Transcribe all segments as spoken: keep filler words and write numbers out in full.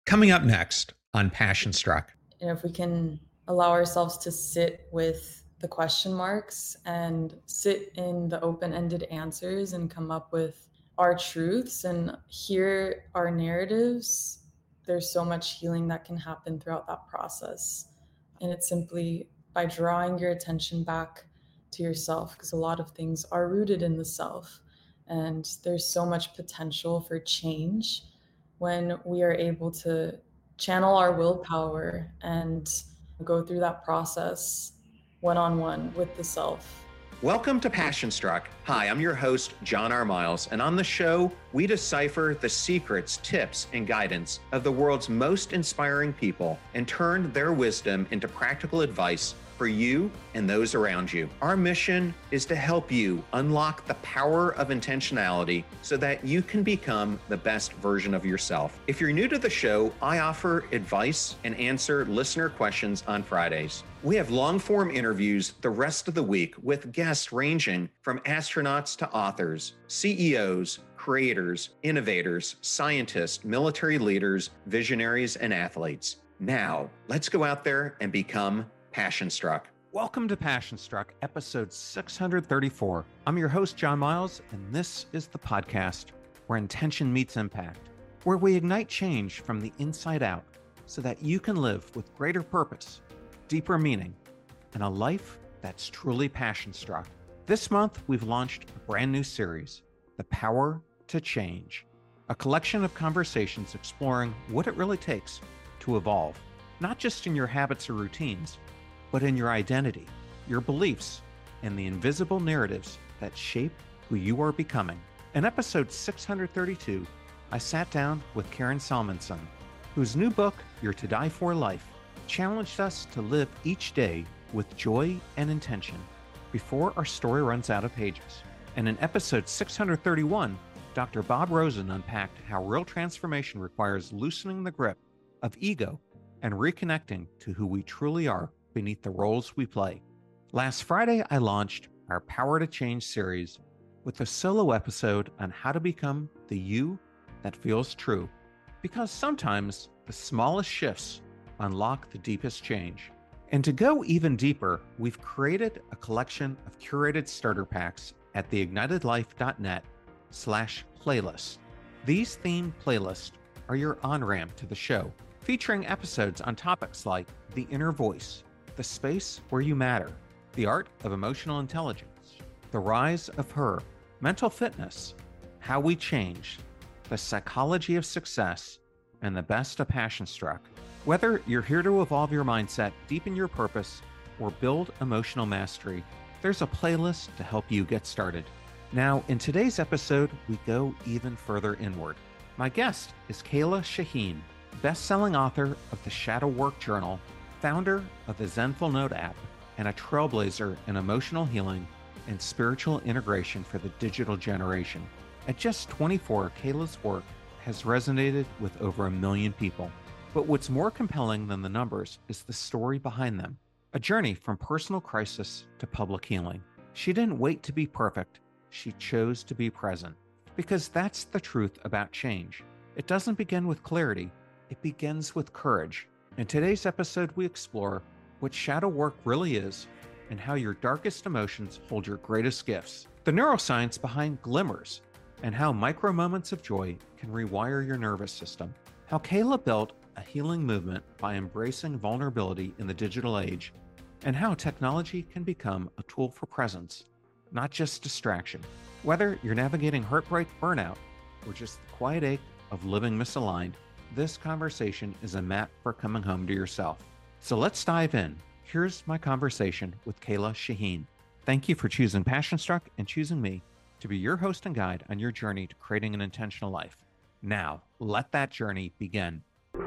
Coming up next on Passion Struck. And if we can allow ourselves to sit with the question marks and sit in the open-ended answers and come up with our truths and hear our narratives, there's so much healing that can happen throughout that process. And it's simply by drawing your attention back to yourself, because a lot of things are rooted in the self. And there's so much potential for change when we are able to channel our willpower and go through that process one-on-one with the self. Welcome to Passion Struck. Hi, I'm your host, John R. Miles, and on the show, we decipher the secrets, tips, and guidance of the world's most inspiring people and turn their wisdom into practical advice for you and those around you. Our mission is to help you unlock the power of intentionality so that you can become the best version of yourself. If you're new to the show, I offer advice and answer listener questions on Fridays. We have long-form interviews the rest of the week with guests ranging from astronauts to authors, C E Os, creators, innovators, scientists, military leaders, visionaries, and athletes. Now, let's go out there and become Passion Struck. Welcome to Passion Struck, episode six hundred thirty-four. I'm your host, John Miles, and this is the podcast where intention meets impact, where we ignite change from the inside out so that you can live with greater purpose, deeper meaning, and a life that's truly passion struck. This month, we've launched a brand new series, The Power to Change, a collection of conversations exploring what it really takes to evolve, not just in your habits or routines, but in your identity, your beliefs, and the invisible narratives that shape who you are becoming. In episode six hundred thirty-two, I sat down with Karen Salmonson, whose new book, Your To Die For Life, challenged us to live each day with joy and intention before our story runs out of pages. And in episode six hundred thirty-one, Doctor Bob Rosen unpacked how real transformation requires loosening the grip of ego and reconnecting to who we truly are beneath the roles we play. Last Friday, I launched our Power to Change series with a solo episode on how to become the you that feels true. Because sometimes the smallest shifts unlock the deepest change. And to go even deeper, we've created a collection of curated starter packs at theignitedlife.net slash playlist. These themed playlists are your on-ramp to the show, featuring episodes on topics like the inner voice, the space where you matter, the art of emotional intelligence, the rise of her, mental fitness, how we change, the psychology of success, and the best of Passion Struck. Whether you're here to evolve your mindset, deepen your purpose, or build emotional mastery, there's a playlist to help you get started. Now, in today's episode, we go even further inward. My guest is Kayla Shaheen, best-selling author of the Shadow Work Journal, founder of the Zenful Note app, and a trailblazer in emotional healing and spiritual integration for the digital generation. At just twenty-four, Kayla's work has resonated with over a million people. But what's more compelling than the numbers is the story behind them, a journey from personal crisis to public healing. She didn't wait to be perfect, she chose to be present. Because that's the truth about change. It doesn't begin with clarity, it begins with courage. In today's episode, we explore what shadow work really is and how your darkest emotions hold your greatest gifts, the neuroscience behind glimmers, and how micro moments of joy can rewire your nervous system, how Kayla built a healing movement by embracing vulnerability in the digital age, and how technology can become a tool for presence, not just distraction. Whether you're navigating heartbreak, burnout, or just the quiet ache of living misaligned, this conversation is a map for coming home to yourself. So let's dive in. Here's my conversation with Kayla Shaheen. Thank you for choosing Passion Struck and choosing me to be your host and guide on your journey to creating an intentional life. Now, let that journey begin.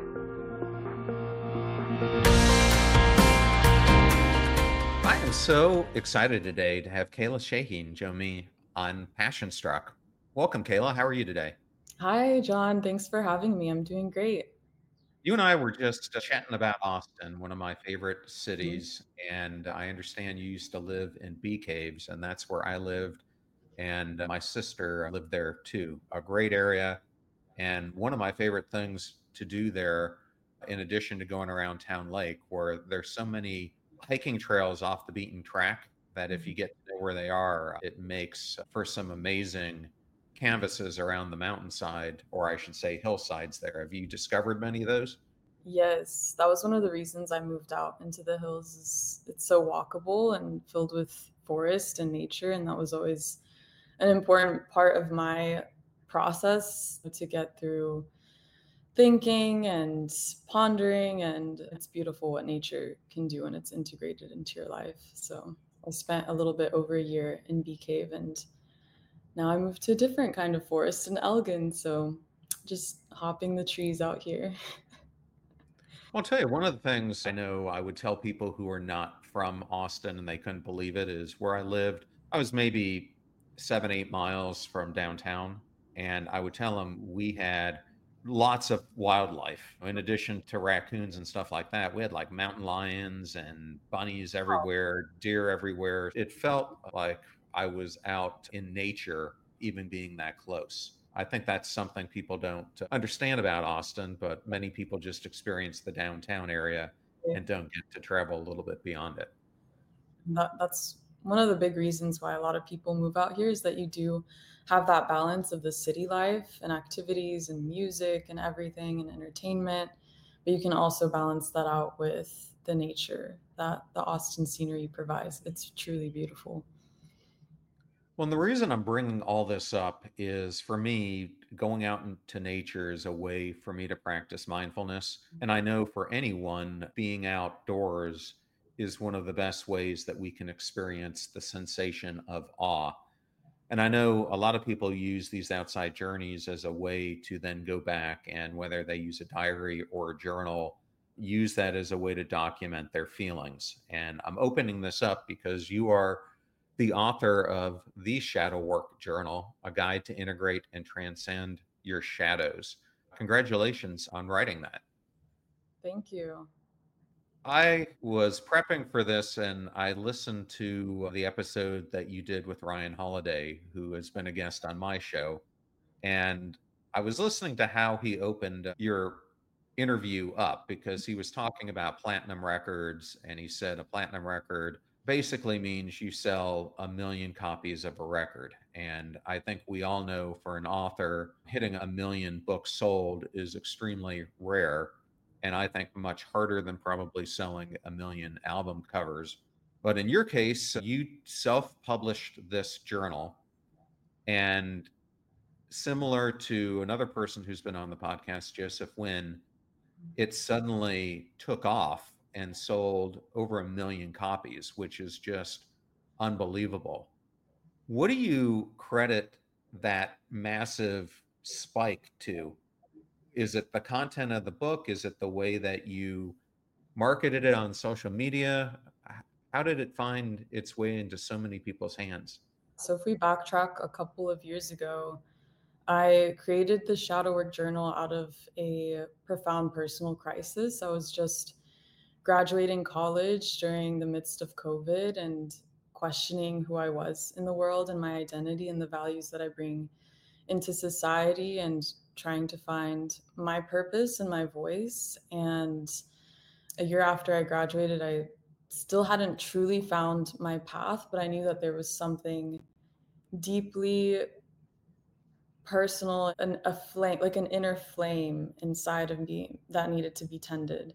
I am so excited today to have Kayla Shaheen join me on Passion Struck. Welcome, Kayla. How are you today? Hi, John. Thanks for having me. I'm doing great. You and I were just chatting about Austin, one of my favorite cities, mm-hmm. and I understand you used to live in Bee Caves, and that's where I lived, and my sister lived there too. A great area, and one of my favorite things to do there, in addition to going around Town Lake, where there's so many hiking trails off the beaten track that if you get to know where they are, it makes for some amazing canvases around the mountainside, or I should say hillsides there. Have you discovered many of those? Yes, that was one of the reasons I moved out into the hills. Is it's so walkable and filled with forest and nature, and that was always an important part of my process to get through thinking and pondering. And it's beautiful what nature can do when it's integrated into your life. So I spent a little bit over a year in Bee Cave, and now I moved to a different kind of forest in Elgin. So just hopping the trees out here. I'll tell you, one of the things I know I would tell people who are not from Austin and they couldn't believe it is where I lived. I was maybe seven, eight miles from downtown. And I would tell them we had lots of wildlife. In addition to raccoons and stuff like that, we had like mountain lions and bunnies everywhere, deer everywhere. It felt like I was out in nature, even being that close. I think that's something people don't understand about Austin, but many people just experience the downtown area and don't get to travel a little bit beyond it. That, that's one of the big reasons why a lot of people move out here, is that you do have that balance of the city life and activities and music and everything and entertainment, but you can also balance that out with the nature that the Austin scenery provides. It's truly beautiful. Well, and the reason I'm bringing all this up is, for me, going out into nature is a way for me to practice mindfulness. And I know for anyone, being outdoors is one of the best ways that we can experience the sensation of awe. And I know a lot of people use these outside journeys as a way to then go back, and whether they use a diary or a journal, use that as a way to document their feelings. And I'm opening this up because you are the author of The Shadow Work Journal, a guide to integrate and transcend your shadows. Congratulations on writing that. Thank you. I was prepping for this and I listened to the episode that you did with Ryan Holiday, who has been a guest on my show. And I was listening to how he opened your interview up, because he was talking about platinum records. And he said a platinum record basically means you sell a million copies of a record. And I think we all know, for an author, hitting a million books sold is extremely rare. And I think much harder than probably selling a million album covers. But in your case, you self-published this journal. And similar to another person who's been on the podcast, Joseph Wynn, it suddenly took off and sold over a million copies, which is just unbelievable. What do you credit that massive spike to? Is it the content of the book? Is it the way that you marketed it on social media? How did it find its way into so many people's hands? So if we backtrack a couple of years ago, I created the Shadow Work Journal out of a profound personal crisis. I was just graduating college during the midst of COVID and questioning who I was in the world and my identity and the values that I bring into society, and trying to find my purpose and my voice. And a year after I graduated, I still hadn't truly found my path, but I knew that there was something deeply personal and a flame, like an inner flame inside of me that needed to be tended.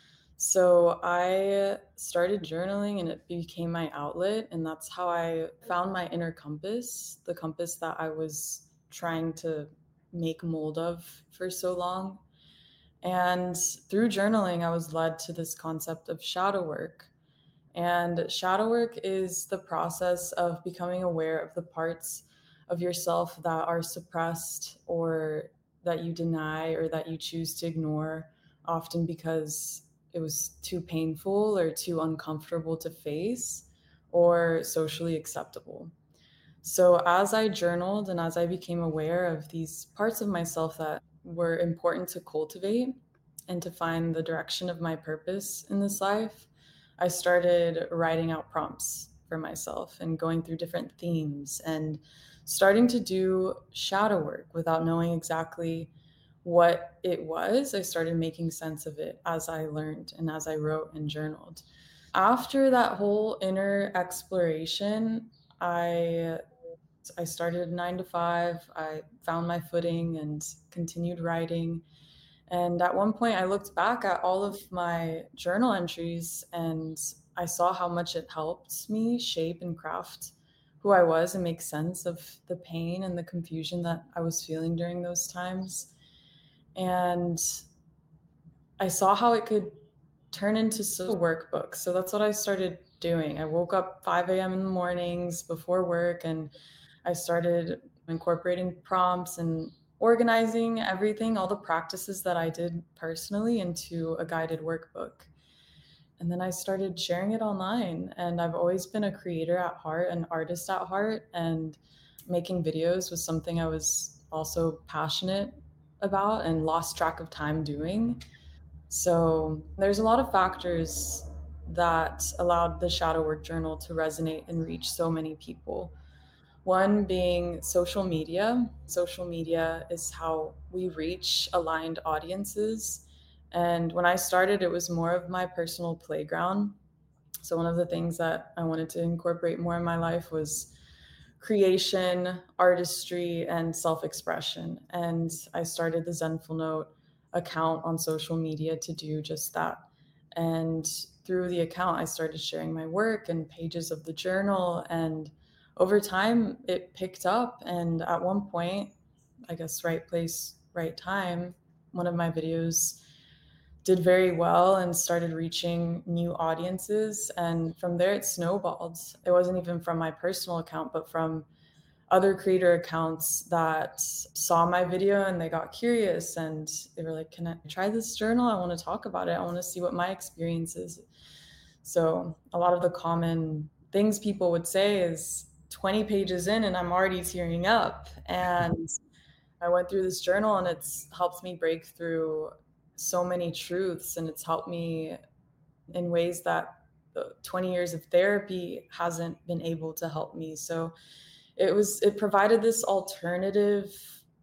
So I started journaling and it became my outlet. And that's how I found my inner compass, the compass that I was trying to make mold of for so long. And through journaling, I was led to this concept of shadow work. And shadow work is the process of becoming aware of the parts of yourself that are suppressed, or that you deny, or that you choose to ignore, often because it was too painful or too uncomfortable to face or socially acceptable. So as I journaled and as I became aware of these parts of myself that were important to cultivate and to find the direction of my purpose in this life, I started writing out prompts for myself and going through different themes and starting to do shadow work without knowing exactly what it was, I started making sense of it as I learned and as I wrote and journaled. After that whole inner exploration, I I started nine to five. I found my footing and continued writing. And at one point, I looked back at all of my journal entries and I saw how much it helped me shape and craft who I was and make sense of the pain and the confusion that I was feeling during those times. And I saw how it could turn into a workbook. So that's what I started doing. I woke up five a m in the mornings before work and I started incorporating prompts and organizing everything, all the practices that I did personally into a guided workbook. And then I started sharing it online. And I've always been a creator at heart, an artist at heart. And making videos was something I was also passionate about and lost track of time doing. So there's a lot of factors that allowed the Shadow Work Journal to resonate and reach so many people. One being social media. Social media is how we reach aligned audiences. And when I started, it was more of my personal playground. So, one of the things that I wanted to incorporate more in my life was creation, artistry, and self expression. And I started the Zenful Note account on social media to do just that. And through the account, I started sharing my work and pages of the journal. And over time, it picked up. And at one point, I guess, right place, right time, one of my videos did very well and started reaching new audiences. And from there, it snowballed. It wasn't even from my personal account, but from other creator accounts that saw my video and they got curious and they were like, can I try this journal? I want to talk about it. I want to see what my experience is. So a lot of the common things people would say is twenty pages in and I'm already tearing up. And I went through this journal and it's helped me break through so many truths and it's helped me in ways that twenty years of therapy hasn't been able to help me. So it was it provided this alternative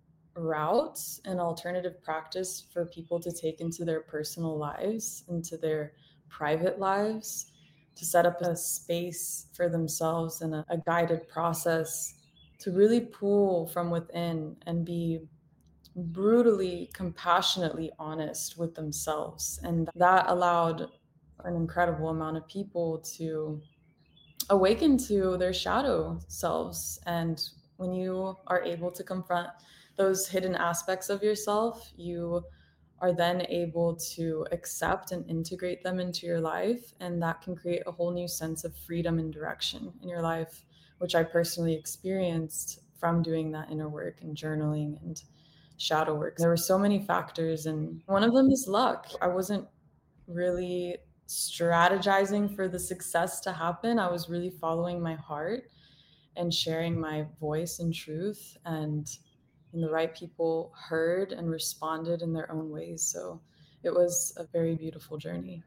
route and alternative practice for people to take into their personal lives, into their private lives, to set up a space for themselves and a, a guided process to really pull from within and be brutally, compassionately honest with themselves. And that allowed an incredible amount of people to awaken to their shadow selves. And when you are able to confront those hidden aspects of yourself, you are then able to accept and integrate them into your life. And that can create a whole new sense of freedom and direction in your life, which I personally experienced from doing that inner work and journaling and shadow work. There were so many factors, and one of them is luck. I wasn't really strategizing for the success to happen. I was really following my heart and sharing my voice and truth, and, and the right people heard and responded in their own ways. So it was a very beautiful journey.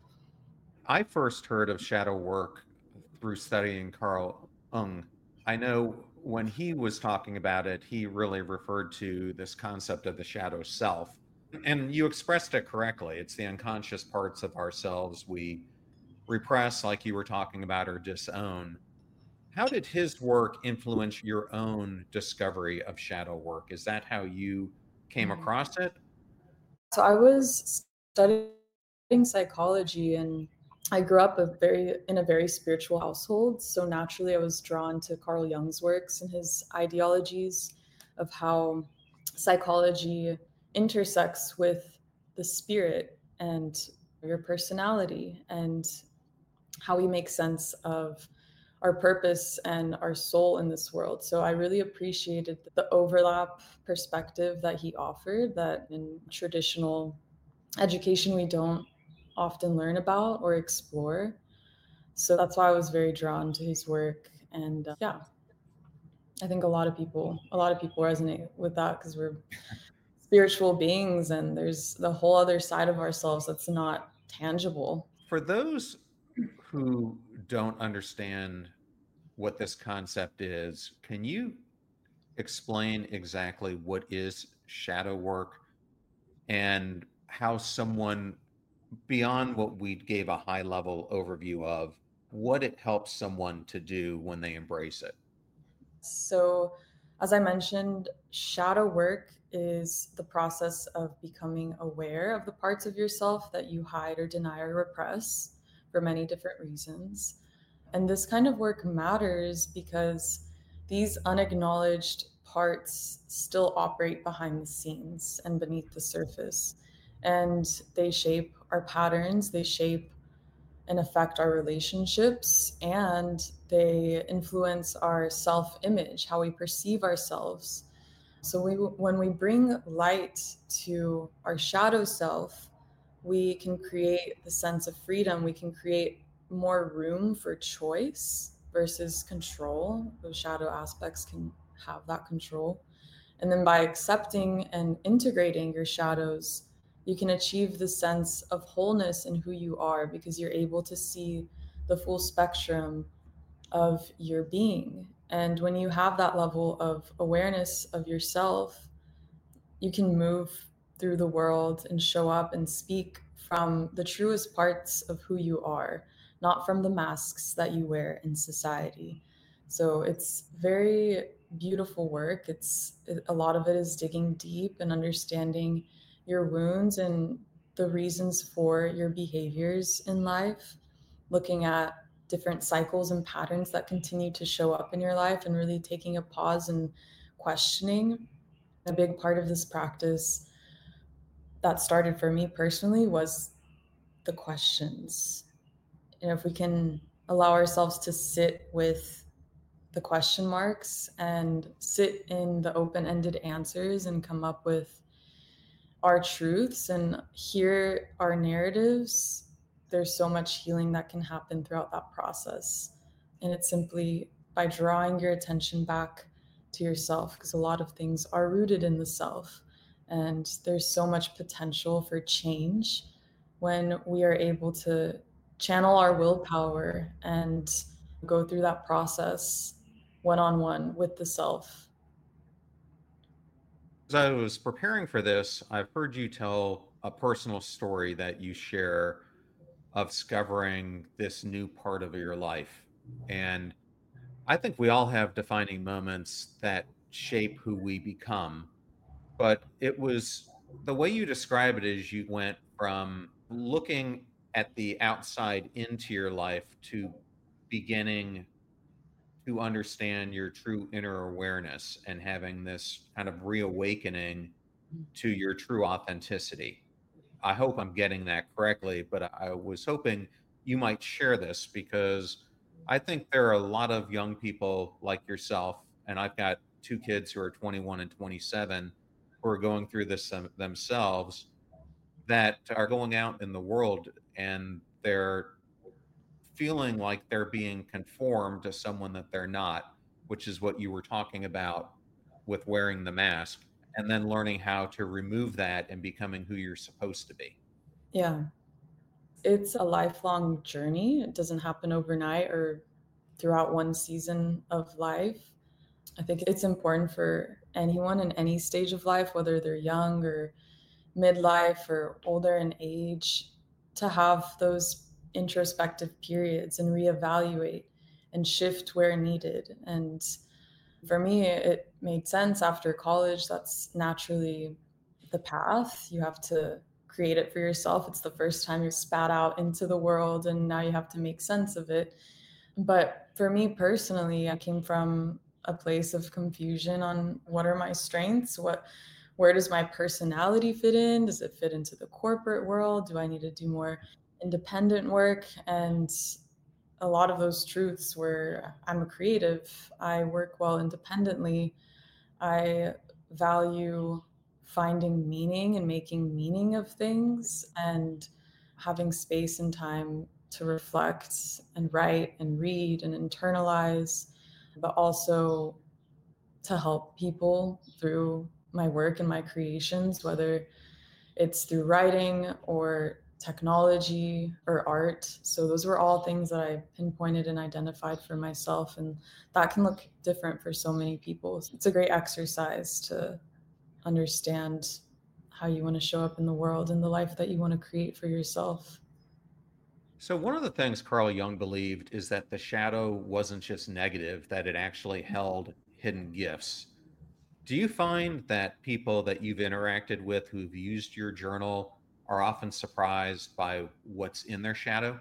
I first heard of shadow work through studying Carl Jung. I know when he was talking about it, he really referred to this concept of the shadow self. And you expressed it correctly. It's the unconscious parts of ourselves we repress, like you were talking about, or disown. How did his work influence your own discovery of shadow work? Is that how you came Mhm. across it? So I was studying psychology and I grew up a very in a very spiritual household. So naturally I was drawn to Carl Jung's works and his ideologies of how psychology intersects with the spirit and your personality and how we make sense of our purpose and our soul in this world. So I really appreciated the overlap perspective that he offered that in traditional education we don't often learn about or explore. So that's why I was very drawn to his work. And uh, yeah, I think a lot of people, a lot of people resonate with that because we're spiritual beings and there's the whole other side of ourselves that's not tangible. For those who don't understand what this concept is, can you explain exactly what is shadow work and how someone, beyond what we gave a high level overview of, what it helps someone to do when they embrace it. So, as I mentioned, shadow work is the process of becoming aware of the parts of yourself that you hide or deny or repress for many different reasons. And this kind of work matters because these unacknowledged parts still operate behind the scenes and beneath the surface. And they shape our patterns, they shape and affect our relationships, and they influence our self image, how we perceive ourselves. So we, when we bring light to our shadow self, we can create the sense of freedom. We can create more room for choice versus control. Those shadow aspects can have that control. And then by accepting and integrating your shadows, you can achieve the sense of wholeness in who you are because you're able to see the full spectrum of your being. And when you have that level of awareness of yourself, you can move through the world and show up and speak from the truest parts of who you are, not from the masks that you wear in society. So it's very beautiful work. It's a lot of it is digging deep and understanding your wounds and the reasons for your behaviors in life, looking at different cycles and patterns that continue to show up in your life and really taking a pause and questioning. A big part of this practice that started for me personally was the questions. And if we can allow ourselves to sit with the question marks and sit in the open-ended answers and come up with our truths and hear our narratives, there's so much healing that can happen throughout that process. And it's simply by drawing your attention back to yourself, because a lot of things are rooted in the self. And there's so much potential for change when we are able to channel our willpower and go through that process one on one with the self. As I was preparing for this, I've heard you tell a personal story that you share of discovering this new part of your life. And I think we all have defining moments that shape who we become. But it was the way you describe it is you went from looking at the outside into your life to beginning to understand your true inner awareness and having this kind of reawakening to your true authenticity. I hope I'm getting that correctly, but I I was hoping you might share this because I think there are a lot of young people like yourself, and I've got two kids who are twenty-one and twenty-seven who are going through this them- themselves, that are going out in the world and they're feeling like they're being conformed to someone that they're not, which is what you were talking about with wearing the mask, and then learning how to remove that and becoming who you're supposed to be. Yeah. It's a lifelong journey. It doesn't happen overnight or throughout one season of life. I think it's important for anyone in any stage of life, whether they're young or midlife or older in age, to have those introspective periods and reevaluate and shift where needed. And for me, it made sense after college. That's naturally the path. You have to create it for yourself. It's the first time you spat out into the world, and now you have to make sense of it. But for me personally, I came from a place of confusion on what are my strengths? What where does my personality fit in? Does it fit into the corporate world? Do I need to do more independent work? And a lot of those truths were I'm a creative, I work well independently, I value finding meaning and making meaning of things and having space and time to reflect and write and read and internalize, but also to help people through my work and my creations, whether it's through writing or technology or art. So those were all things that I pinpointed and identified for myself. And that can look different for so many people. It's a great exercise to understand how you want to show up in the world and the life that you want to create for yourself. So, one of the things Carl Jung believed is that the shadow wasn't just negative, that it actually held hidden gifts. Do you find that people that you've interacted with who've used your journal are often surprised by what's in their shadow?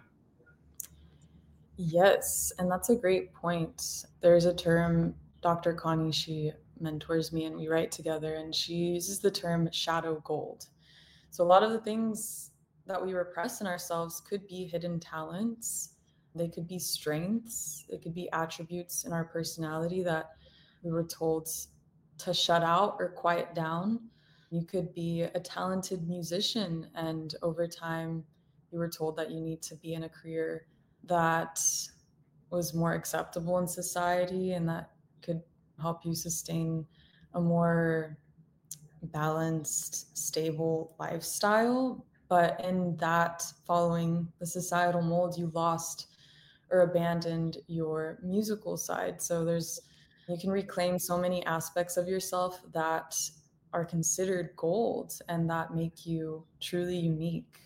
Yes, and that's a great point. There's a term, Doctor Connie, she mentors me and we write together, and she uses the term shadow gold. So, a lot of the things that we repress in ourselves could be hidden talents, they could be strengths, they could be attributes in our personality that we were told to shut out or quiet down. You could be a talented musician, and over time, you were told that you need to be in a career that was more acceptable in society and that could help you sustain a more balanced, stable lifestyle. But in that, following the societal mold, you lost or abandoned your musical side. So there's, you can reclaim so many aspects of yourself that are considered gold and that make you truly unique.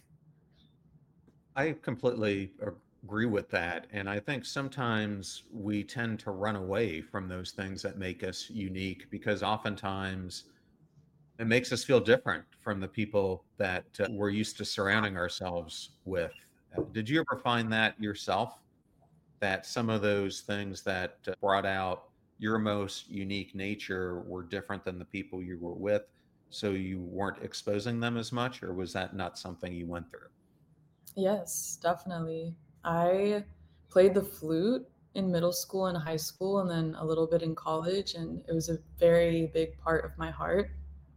I completely agree with that. And I think sometimes we tend to run away from those things that make us unique because oftentimes it makes us feel different from the people that uh, we're used to surrounding ourselves with. Uh, did you ever find that yourself? That some of those things that uh, brought out your most unique nature were different than the people you were with, so you weren't exposing them as much, or was that not something you went through? Yes, definitely. I played the flute in middle school and high school, and then a little bit in college, and it was a very big part of my heart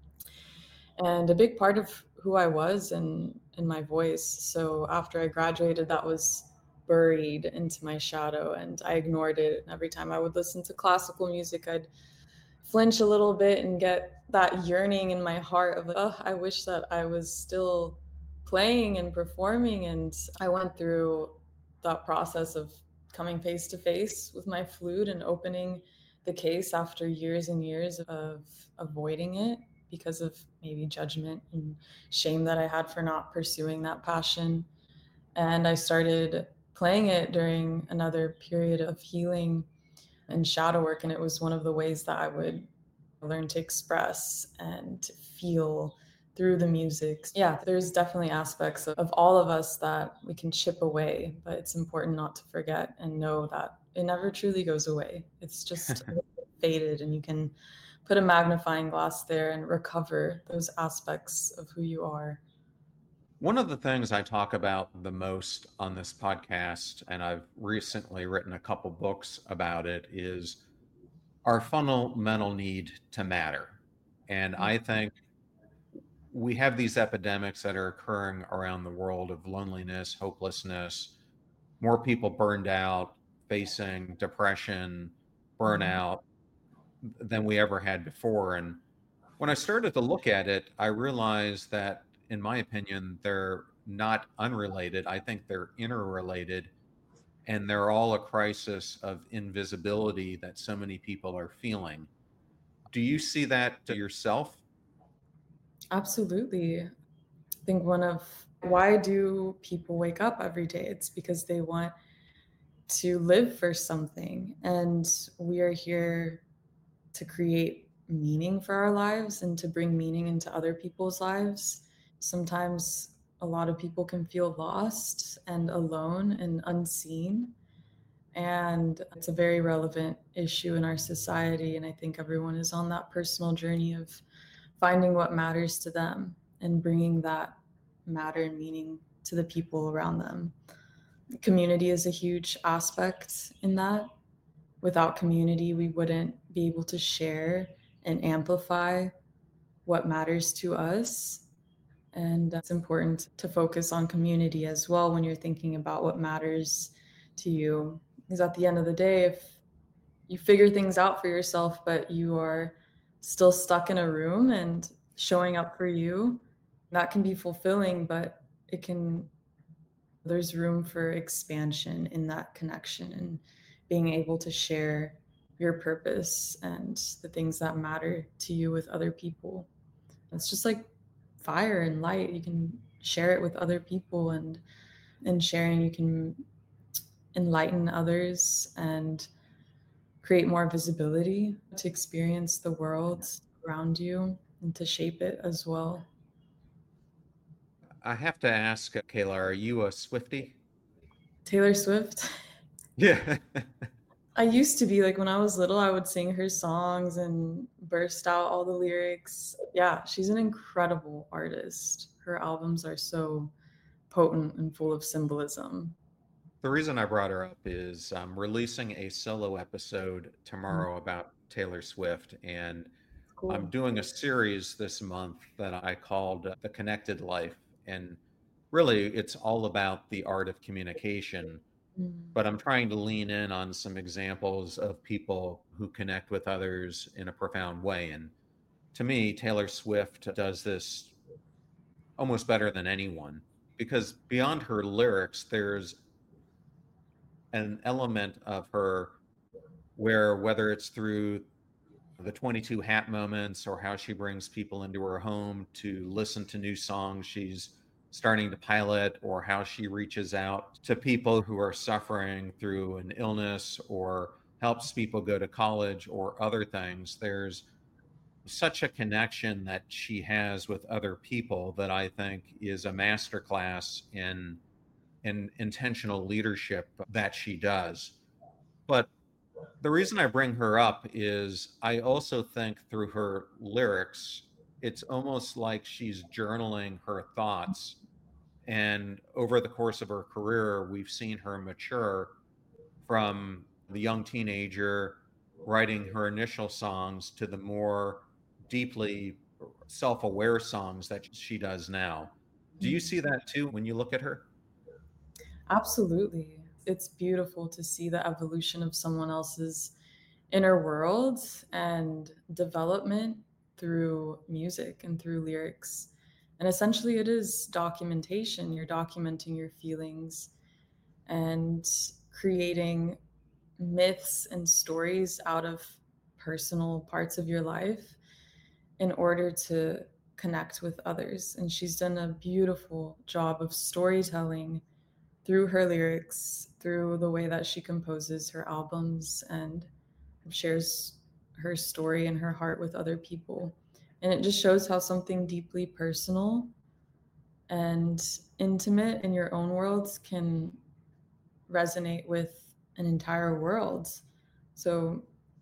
and a big part of who I was and in my voice. So after I graduated, that was buried into my shadow, and I ignored it. And every time I would listen to classical music, I'd flinch a little bit and get that yearning in my heart of, oh, I wish that I was still playing and performing. And I went through that process of coming face to face with my flute and opening the case after years and years of avoiding it because of maybe judgment and shame that I had for not pursuing that passion. And I started playing it during another period of healing and shadow work. And it was one of the ways that I would learn to express and feel through the music. Yeah, there's definitely aspects of, of all of us that we can chip away, but it's important not to forget and know that it never truly goes away. It's just faded, and you can put a magnifying glass there and recover those aspects of who you are. One of the things I talk about the most on this podcast, and I've recently written a couple books about it, is our fundamental need to matter. And I think we have these epidemics that are occurring around the world of loneliness, hopelessness, more people burned out, facing depression, Mhm. burnout than we ever had before. And when I started to look at it, I realized that, in my opinion, they're not unrelated. I think they're interrelated, and they're all a crisis of invisibility that so many people are feeling. Do you see that to yourself? Absolutely. I think one of why do people wake up every day? It's because they want to live for something. And we are here to create meaning for our lives and to bring meaning into other people's lives. Sometimes a lot of people can feel lost and alone and unseen. And it's a very relevant issue in our society. And I think everyone is on that personal journey of finding what matters to them and bringing that matter and meaning to the people around them. Community is a huge aspect in that. Without community, we wouldn't be able to share and amplify what matters to us. And it's important to focus on community as well when you're thinking about what matters to you. Because at the end of the day, if you figure things out for yourself, but you are still stuck in a room and showing up for you, that can be fulfilling, but it can, there's room for expansion in that connection and being able to share your purpose and the things that matter to you with other people. It's just like fire and light. You can share it with other people, and in sharing you can enlighten others and create more visibility to experience the world around you and to shape it as well. I have to ask, Kayla, are you a Swiftie? Taylor Swift. Yeah. I used to be, like, when I was little, I would sing her songs and burst out all the lyrics. Yeah, she's an incredible artist. Her albums are so potent and full of symbolism. The reason I brought her up is I'm releasing a solo episode Mm, tomorrow about Taylor Swift, and I'm cool. doing a series this month that I called uh, The Connected Life. And really, it's all about the art of communication, Mm, but I'm trying to lean in on some examples of people who connect with others in a profound way. And to me, Taylor Swift does this almost better than anyone because beyond her lyrics, there's an element of her where, whether it's through the twenty-two hat moments or how she brings people into her home to listen to new songs she's starting to pilot, or how she reaches out to people who are suffering through an illness or helps people go to college or other things, there's such a connection that she has with other people that I think is a masterclass in in intentional leadership that she does. But the reason I bring her up is I also think through her lyrics, it's almost like she's journaling her thoughts. And over the course of her career, we've seen her mature from the young teenager writing her initial songs to the more deeply self aware songs that she does now. Do you mm. see that too when you look at her? Absolutely. It's beautiful to see the evolution of someone else's inner world and development through music and through lyrics. And essentially, it is documentation. You're documenting your feelings and creating myths and stories out of personal parts of your life in order to connect with others. And she's done a beautiful job of storytelling through her lyrics, through the way that she composes her albums and shares her story and her heart with other people. And it just shows how something deeply personal and intimate in your own world can resonate with an entire world. So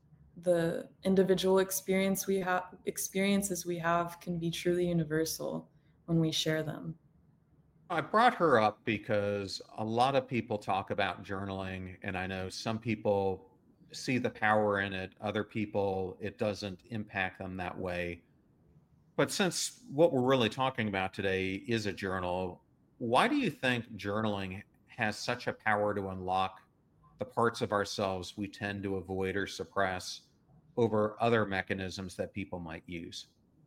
the individual experience we have experiences we have can be truly universal when we share them. I brought her up because a lot of people talk about journaling, and I know some people see the power in it, other people, it doesn't impact them that way. But since what we're really talking about today is a journal, why do you think journaling has such a power to unlock the parts of ourselves we tend to avoid or suppress over other mechanisms that people might use?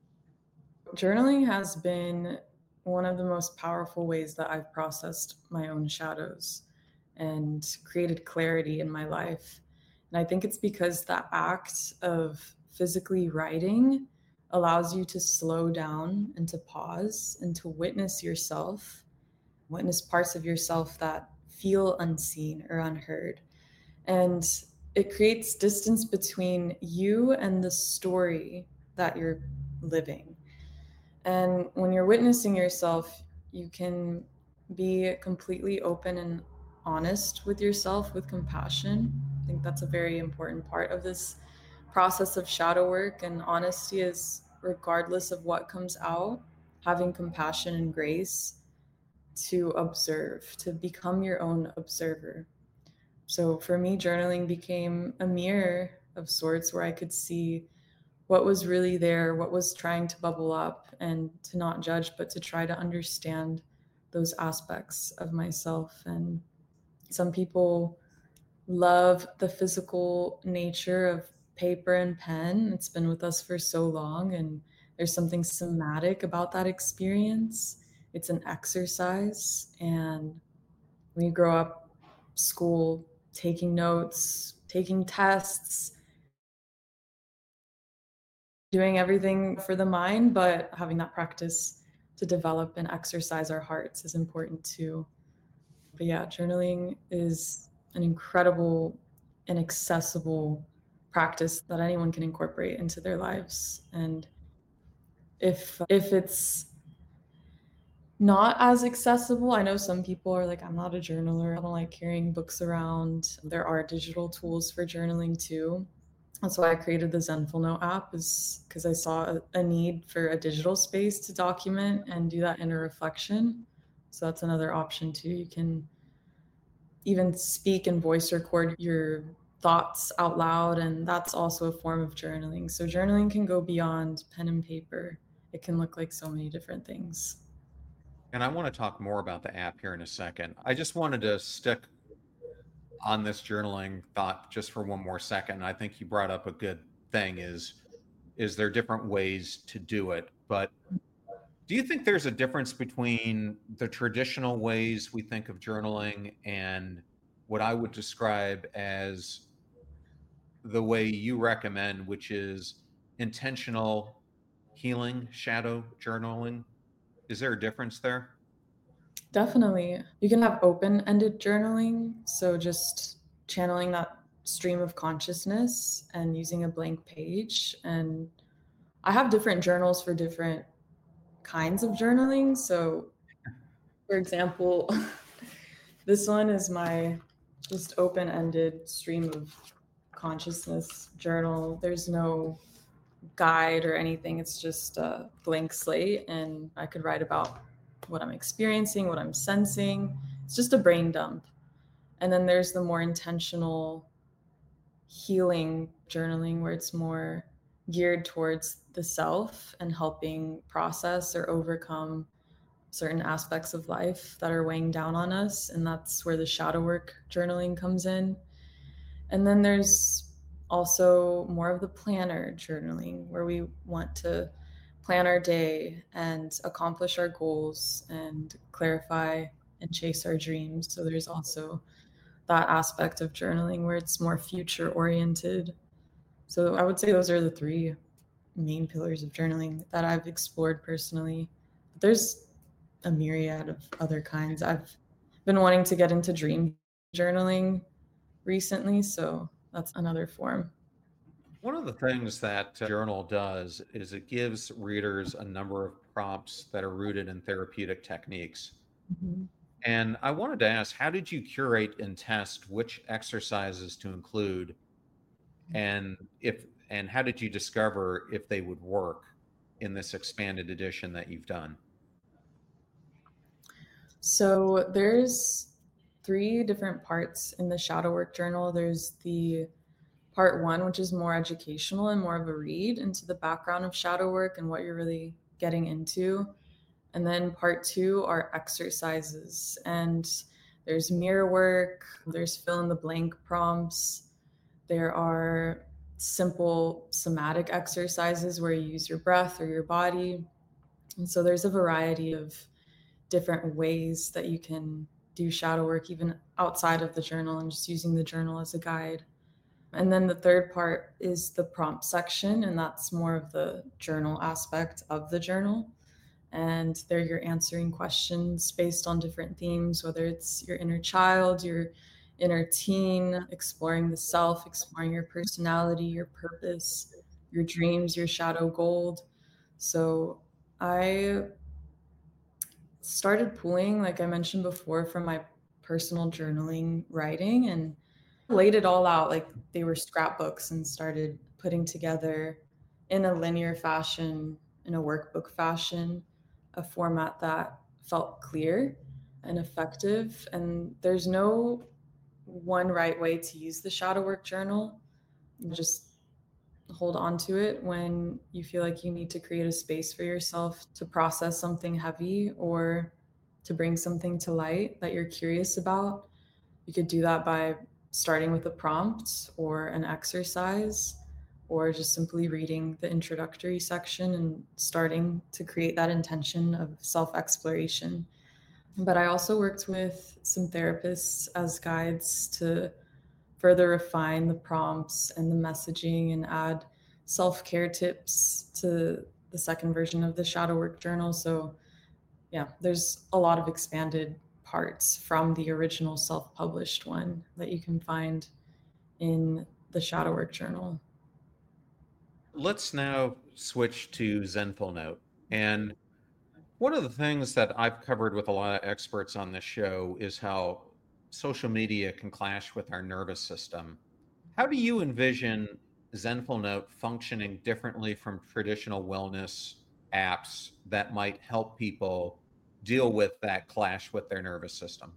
Journaling has been one of the most powerful ways that I've processed my own shadows and created clarity in my life. And I think it's because the act of physically writing allows you to slow down and to pause and to witness yourself, witness parts of yourself that feel unseen or unheard. And it creates distance between you and the story that you're living. And when you're witnessing yourself, you can be completely open and honest with yourself with compassion. I think that's a very important part of this process of shadow work. And honesty is, regardless of what comes out, having compassion and grace to observe, to become your own observer. So for me, journaling became a mirror of sorts where I could see what was really there, what was trying to bubble up, and to not judge, but to try to understand those aspects of myself. And some people love the physical nature of paper and pen. It's been with us for so long, and there's something somatic about that experience. It's an exercise. And when you grow up, school, taking notes, taking tests, doing everything for the mind, but having that practice to develop and exercise our hearts is important too. But yeah, journaling is an incredible and accessible practice that anyone can incorporate into their lives. And if if it's not as accessible, I know some people are like, I'm not a journaler, I don't like carrying books around. There are digital tools for journaling too. That's why I created the Zenful Note app, is because I saw a, a need for a digital space to document and do that inner reflection. So that's another option too. You can even speak and voice record your thoughts out loud, and that's also a form of journaling. So journaling can go beyond pen and paper. It can look like so many different things. And I want to talk more about the app here in a second. I just wanted to stick on this journaling thought just for one more second. I think you brought up a good thing, is is there different ways to do it. But do you think there's a difference between the traditional ways we think of journaling and what I would describe as the way you recommend, which is intentional healing, shadow journaling? Is there a difference there? Definitely. You can have open-ended journaling, so just channeling that stream of consciousness and using a blank page. And I have different journals for different kinds of journaling. So, for example, this one is my just open-ended stream of consciousness journal. There's no guide or anything. It's just a blank slate, and I could write about what I'm experiencing, what I'm sensing. It's just a brain dump. And then there's the more intentional healing journaling, where it's more geared towards the self and helping process or overcome certain aspects of life that are weighing down on us. And that's where the shadow work journaling comes in. And then there's also more of the planner journaling, where we want to plan our day and accomplish our goals and clarify and chase our dreams. So there's also that aspect of journaling where it's more future oriented. So I would say those are the three main pillars of journaling that I've explored personally. But there's a myriad of other kinds. I've been wanting to get into dream journaling recently, so that's another form. One of the things that uh, journal does is it gives readers a number of prompts that are rooted in therapeutic techniques. Mhm. And I wanted to ask, how did you curate and test which exercises to include, and if and how did you discover if they would work in this expanded edition that you've done? So there's three different parts in the shadow work journal. There's the part one, which is more educational and more of a read into the background of shadow work and what you're really getting into. And then part two are exercises, and there's mirror work, there's fill in the blank prompts, there are simple somatic exercises where you use your breath or your body. And so there's a variety of different ways that you can do shadow work, even outside of the journal, and just using the journal as a guide. And then the third part is the prompt section, and that's more of the journal aspect of the journal. And there you're answering questions based on different themes, whether it's your inner child, your inner teen, exploring the self, exploring your personality, your purpose, your dreams, your shadow gold. So I started pulling, like I mentioned before, from my personal journaling writing, and laid it all out like they were scrapbooks, and started putting together in a linear fashion, in a workbook fashion, a format that felt clear and effective. And there's no one right way to use the shadow work journal. Just hold on to it when you feel like you need to create a space for yourself to process something heavy or to bring something to light that you're curious about. You could do that by starting with a prompt or an exercise, or just simply reading the introductory section and starting to create that intention of self-exploration. But I also worked with some therapists as guides to further refine the prompts and the messaging and add self-care tips to the second version of the shadow work journal. So yeah, there's a lot of expanded parts from the original self-published one that you can find in the Shadow Work Journal. Let's now switch to Zenful Note. And one of the things that I've covered with a lot of experts on this show is how social media can clash with our nervous system. How do you envision Zenful Note functioning differently from traditional wellness apps that might help people deal with that clash with their nervous system?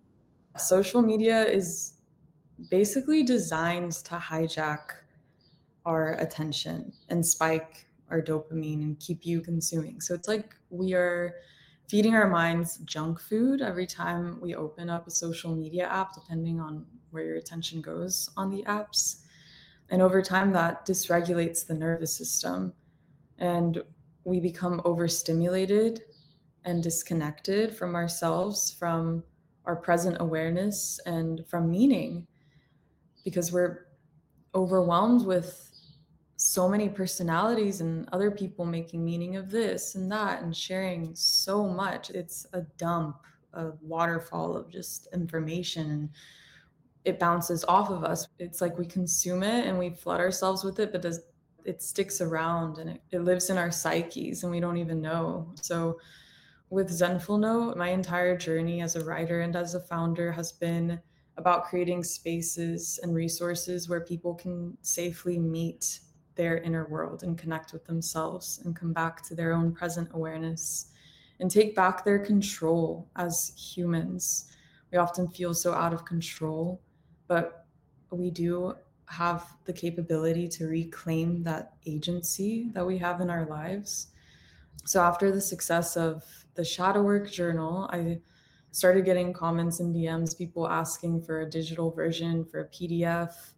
Social media is basically designed to hijack our attention and spike our dopamine and keep you consuming. So it's like we are feeding our minds junk food every time we open up a social media app, depending on where your attention goes on the apps. And over time, that dysregulates the nervous system, and we become overstimulated and disconnected from ourselves, from our present awareness, and from meaning, because we're overwhelmed with so many personalities and other people making meaning of this and that and sharing so much. It's a dump, a waterfall of just information, and it bounces off of us. It's like we consume it and we flood ourselves with it, but does it sticks around, and it, it lives in our psyches and we don't even know. So with Zenful Note, my entire journey as a writer and as a founder has been about creating spaces and resources where people can safely meet their inner world and connect with themselves and come back to their own present awareness and take back their control as humans. We often feel so out of control, but we do have the capability to reclaim that agency that we have in our lives. So after the success of the Shadow Work Journal, I started getting comments and D Ms, people asking for a digital version, for a P D F.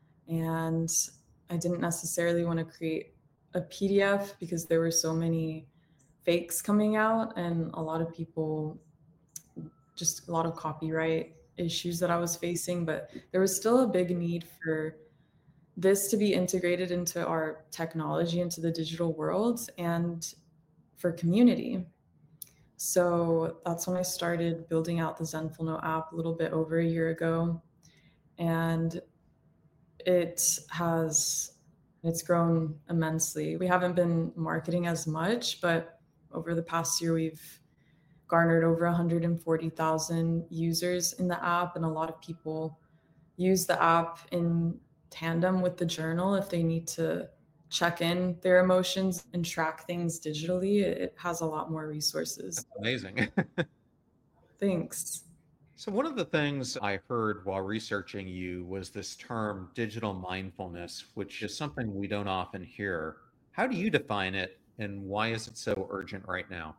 And I didn't necessarily want to create a P D F because there were so many fakes coming out and a lot of people, just a lot of copyright issues that I was facing. But there was still a big need for this to be integrated into our technology, into the digital world, and for community. So that's when I started building out the Zenful Note app a little bit over a year ago. And it has, it's grown immensely. We haven't been marketing as much, but over the past year, we've garnered over one hundred forty thousand users in the app. And a lot of people use the app in tandem with the journal if they need to check in their emotions and track things digitally. It has a lot more resources. That's amazing. Thanks. So one of the things I heard while researching you was this term digital mindfulness, which is something we don't often hear. How do you define it, and why is it so urgent right now?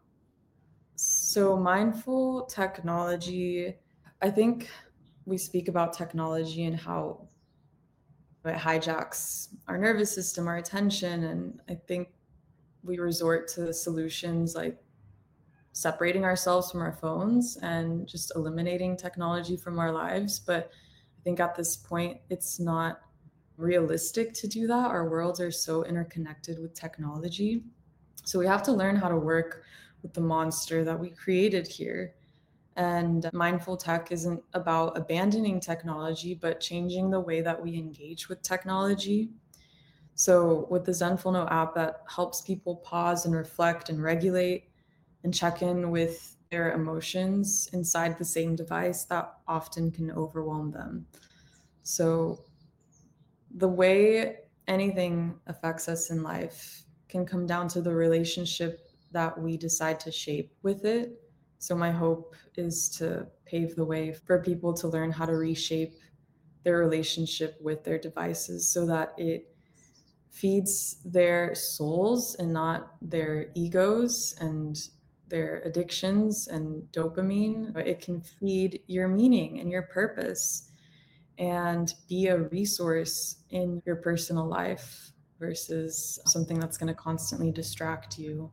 So mindful technology, I think we speak about technology and how it hijacks our nervous system, our attention. And I think we resort to solutions like separating ourselves from our phones and just eliminating technology from our lives. But I think at this point, it's not realistic to do that. Our worlds are so interconnected with technology. So we have to learn how to work with the monster that we created here. And mindful tech isn't about abandoning technology, but changing the way that we engage with technology. So with the Zenful Note app, that helps people pause and reflect and regulate and check in with their emotions inside the same device that often can overwhelm them. So the way anything affects us in life can come down to the relationship that we decide to shape with it. So my hope is to pave the way for people to learn how to reshape their relationship with their devices so that it feeds their souls and not their egos and their addictions and dopamine. It can feed your meaning and your purpose and be a resource in your personal life versus something that's going to constantly distract you.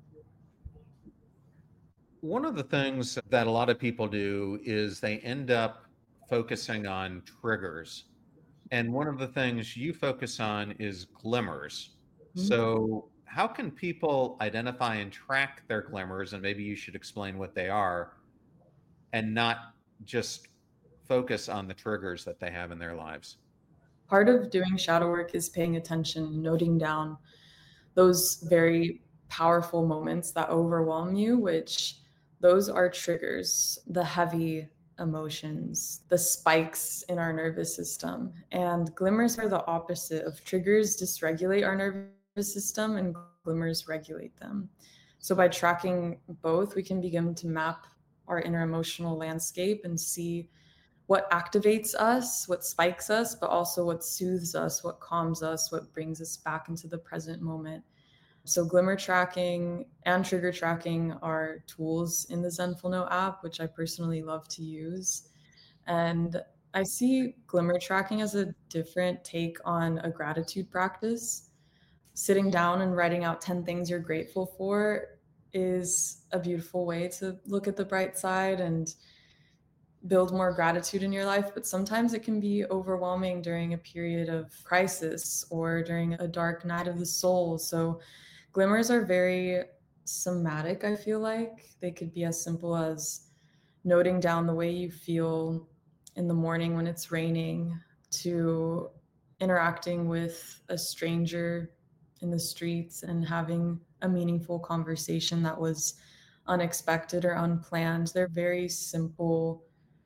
One of the things that a lot of people do is they end up focusing on triggers. And one of the things you focus on is glimmers. Mhm. So how can people identify and track their glimmers? And maybe you should explain what they are and not just focus on the triggers that they have in their lives. Part of doing shadow work is paying attention, noting down those very powerful moments that overwhelm you, which those are triggers, the heavy emotions, the spikes in our nervous system. And glimmers are the opposite of triggers, dysregulate our nervous system, and glimmers regulate them. So by tracking both, we can begin to map our inner emotional landscape and see what activates us, what spikes us, but also what soothes us, what calms us, what brings us back into the present moment. So glimmer tracking and trigger tracking are tools in the Zenful Note app, which I personally love to use. And I see glimmer tracking as a different take on a gratitude practice. Sitting down and writing out ten things you're grateful for is a beautiful way to look at the bright side and build more gratitude in your life, but sometimes it can be overwhelming during a period of crisis or during a dark night of the soul. So glimmers are very somatic, I feel like. They could be as simple as noting down the way you feel in the morning when it's raining, to interacting with a stranger in the streets and having a meaningful conversation that was unexpected or unplanned. They're very simple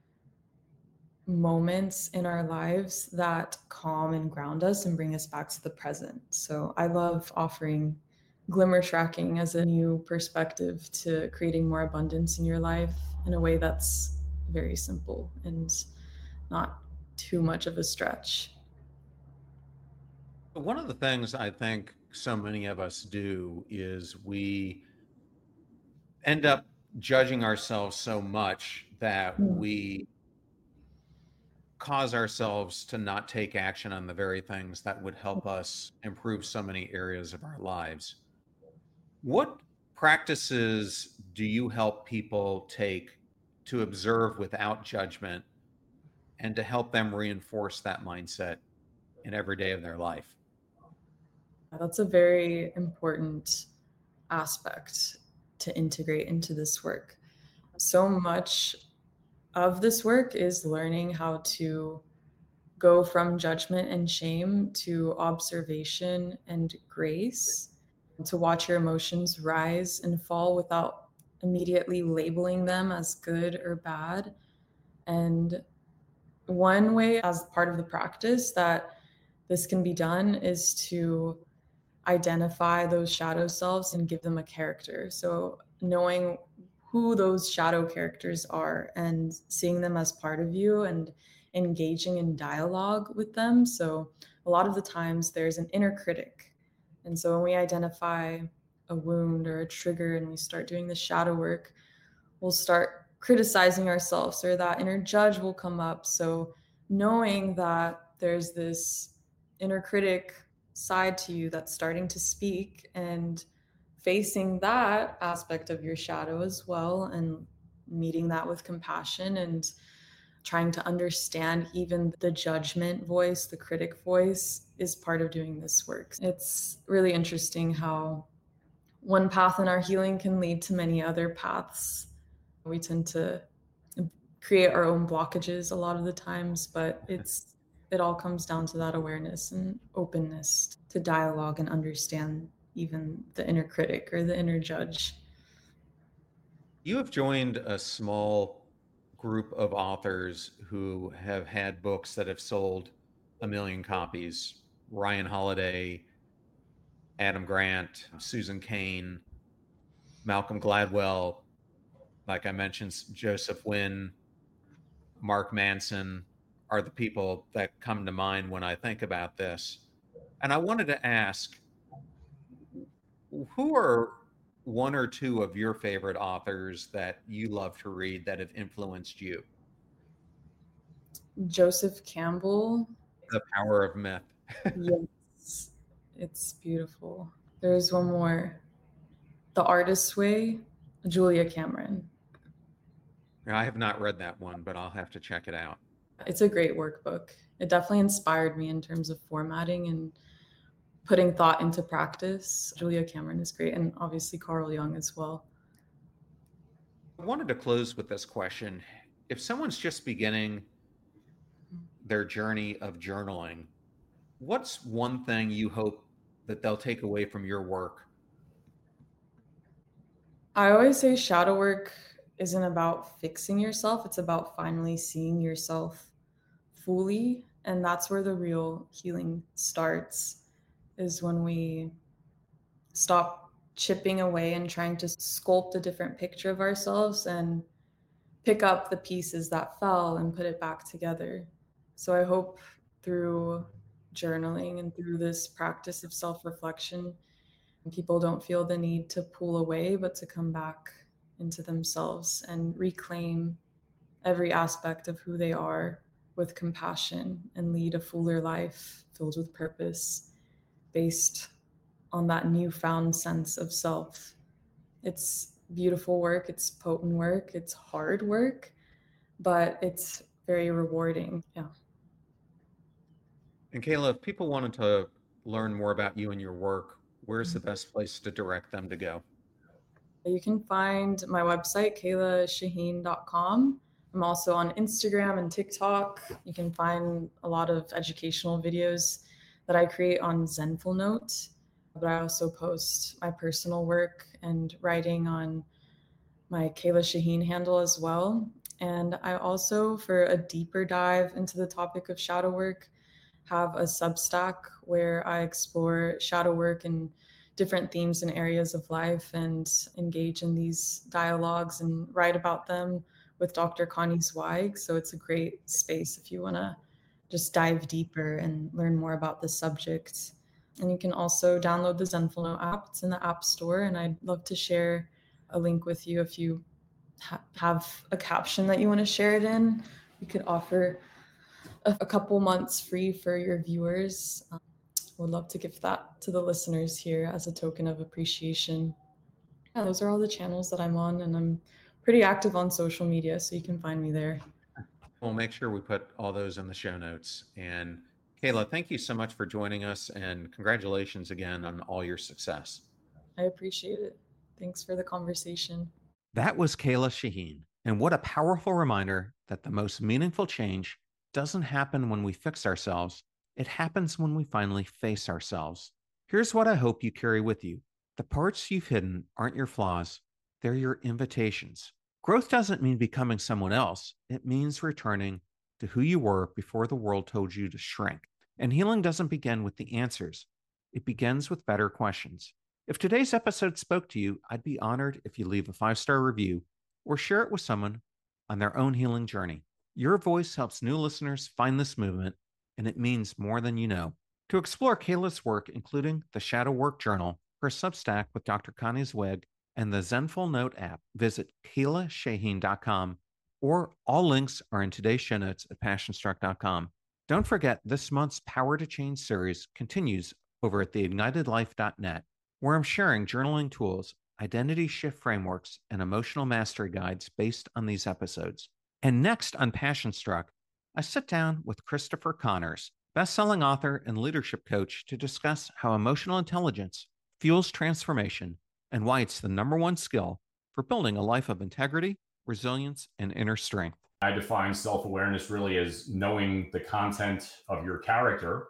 moments in our lives that calm and ground us and bring us back to the present. So I love offering glimmer tracking as a new perspective to creating more abundance in your life in a way that's very simple and not too much of a stretch. One of the things I think so many of us do is we end up judging ourselves so much that Mm. we cause ourselves to not take action on the very things that would help us improve so many areas of our lives. What practices do you help people take to observe without judgment and to help them reinforce that mindset in every day of their life? That's a very important aspect to integrate into this work. So much of this work is learning how to go from judgment and shame to observation and grace, to watch your emotions rise and fall without immediately labeling them as good or bad. And one way, as part of the practice, that this can be done is to identify those shadow selves and give them a character. So knowing who those shadow characters are and seeing them as part of you and engaging in dialogue with them. So a lot of the times there's an inner critic. And so when we identify a wound or a trigger and we start doing the shadow work, we'll start criticizing ourselves, or that inner judge will come up. So knowing that there's this inner critic side to you that's starting to speak, and facing that aspect of your shadow as well, and meeting that with compassion and trying to understand even the judgment voice, the critic voice, is part of doing this work. It's really interesting how one path in our healing can lead to many other paths. We tend to create our own blockages a lot of the times, but it's it all comes down to that awareness and openness to dialogue and understand even the inner critic or the inner judge. You have joined a small group of authors who have had books that have sold a million copies. Ryan Holiday, Adam Grant, Susan Cain, Malcolm Gladwell, like I mentioned, Joseph Wynn, Mark Manson are the people that come to mind when I think about this. And I wanted to ask, who are one or two of your favorite authors that you love to read that have influenced you? Joseph Campbell. The Power of Myth. Yes, it's beautiful. There's one more. The Artist's Way, Julia Cameron. I have not read that one, but I'll have to check it out. It's a great workbook. It definitely inspired me in terms of formatting and putting thought into practice. Julia Cameron is great, and obviously Carl Jung as well. I wanted to close with this question. If someone's just beginning their journey of journaling, what's one thing you hope that they'll take away from your work? I always say shadow work isn't about fixing yourself. It's about finally seeing yourself fully. And that's where the real healing starts, is when we stop chipping away and trying to sculpt a different picture of ourselves and pick up the pieces that fell and put it back together. So I hope through journaling and through this practice of self-reflection, people don't feel the need to pull away, but to come back into themselves and reclaim every aspect of who they are with compassion and lead a fuller life filled with purpose based on that newfound sense of self. It's beautiful work, it's potent work, it's hard work, but it's very rewarding. Yeah. And Kayla, if people wanted to learn more about you and your work, where's the best place to direct them to go? You can find my website, kayla shaheen dot com. I'm also on Instagram and TikTok. You can find a lot of educational videos that I create on Zenful Note, but I also post my personal work and writing on my Kayla Shaheen handle as well. And I also, for a deeper dive into the topic of shadow work, have a Substack where I explore shadow work and different themes and areas of life and engage in these dialogues and write about them with Doctor Connie Zweig. So it's a great space if you want to just dive deeper and learn more about the subject. And you can also download the Zenful Note app. It's in the App Store, and I'd love to share a link with you if you ha- have a caption that you want to share it in. We could offer a, a couple months free for your viewers. Um, would love to give that to the listeners here as a token of appreciation. Yeah, those are all the channels that I'm on, and I'm pretty active on social media, so you can find me there. We'll make sure we put all those in the show notes. And Kayla, thank you so much for joining us, and congratulations again on all your success. I appreciate it. Thanks for the conversation. That was Kayla Shaheen. And what a powerful reminder that the most meaningful change doesn't happen when we fix ourselves. It happens when we finally face ourselves. Here's what I hope you carry with you. The parts you've hidden aren't your flaws. They're your invitations. Growth doesn't mean becoming someone else. It means returning to who you were before the world told you to shrink. And healing doesn't begin with the answers. It begins with better questions. If today's episode spoke to you, I'd be honored if you leave a five-star review or share it with someone on their own healing journey. Your voice helps new listeners find this movement, and it means more than you know. To explore Kayla's work, including the Shadow Work Journal, her Substack with Doctor Connie Zweig, and the Zenful Note app, visit kayla shaheen dot com, or all links are in today's show notes at passion struck dot com. Don't forget, this month's Power to Change series continues over at the ignited life dot net, where I'm sharing journaling tools, identity shift frameworks, and emotional mastery guides based on these episodes. And next on Passion Struck, I sit down with Christopher Connors, best-selling author and leadership coach, to discuss how emotional intelligence fuels transformation and why it's the number one skill for building a life of integrity, resilience, and inner strength. I define self-awareness really as knowing the content of your character,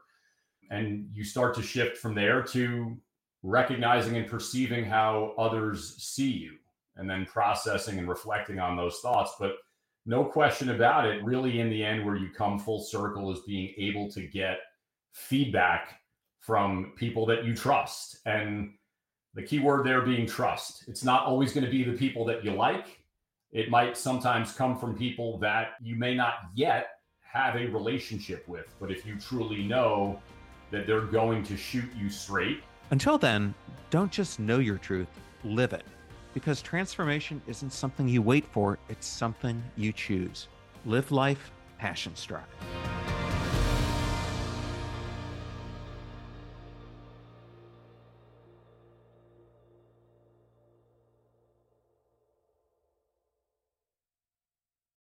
and you start to shift from there to recognizing and perceiving how others see you, and then processing and reflecting on those thoughts. But no question about it, really in the end, where you come full circle is being able to get feedback from people that you trust. And the key word there being trust. It's not always going to be the people that you like. It might sometimes come from people that you may not yet have a relationship with, but if you truly know that they're going to shoot you straight. Until then, don't just know your truth, live it. Because transformation isn't something you wait for, it's something you choose. Live life passion struck.